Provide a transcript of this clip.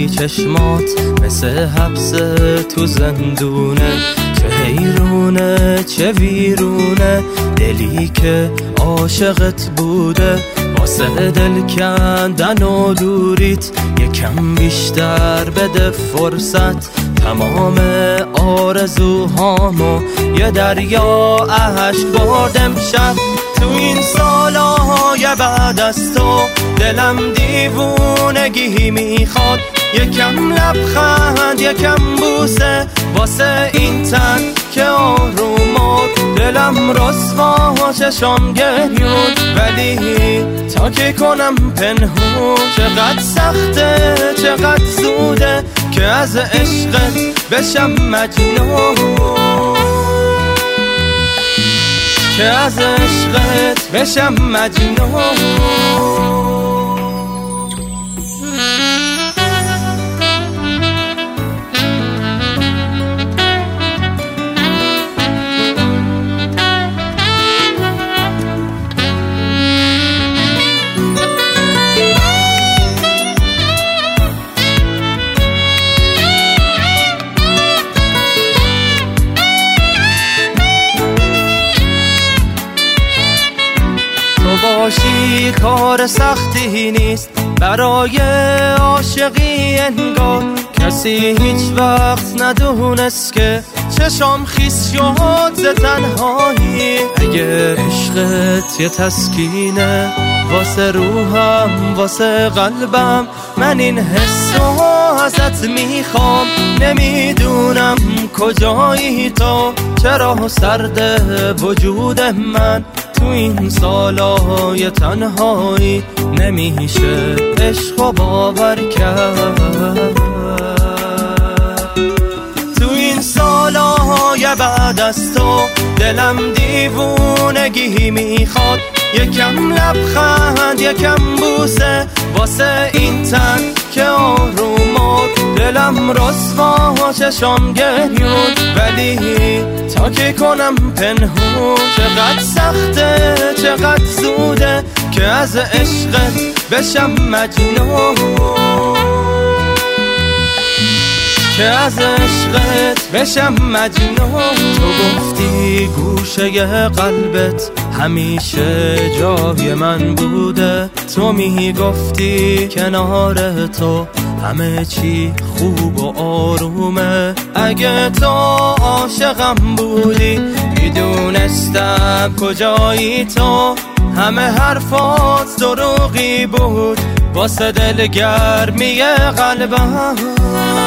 ولی چشمات مثل حبس تو زندونه، چه حیرونه چه ویرونه دلی که عاشقت بوده. واسه دل کندن و دوریت یکم بیشتر بده فرصت، تمام آرزوهامو یه دریا اشک بردم شب. تو این سالهای بعد از تو دلم دیوونگی میخواد، یکم لبخند یکم بوسه واسه این تن که آرومات. دلم رسوا چشام گریون ولی تا که کنم پنهون، چقدر سخته چقدر زوده که از عشقت بشم مجنون، که از عشقت بشم مجنون. باشی کار سختی نیست برای عاشقی، انگار کسی هیچ وقت ندونست که چشام خیس شد ز تنهایی. اگه عشقت یه تسکینه واسه روحم واسه قلبم، من این حسو ازت میخوام. نمیدونم کجایی تو، چرا سرد وجود من تو این سالای تنهایی. نمیشه عشقو باور کرد، تو این سالای بعد از تو دلم دیوونگی میخواد، یکم لبخند یکم بوسه واسه این تن که آرومات. دلم رسوا چشام گریون ولی تا که کنم پنهون، چقدر سخته چقدر زوده که از عشقت بشم مجنون، که از عشقت بشم مجنون. تو گفتی گوشه قلبت همیشه جای من بوده، تو میگفتی کنار تو همه چی خوب و آرومه. اگه تو عاشقم بودی میدونستم کجایی تو، همه حرفات دروغی بود واسه دلگرمی قلبم.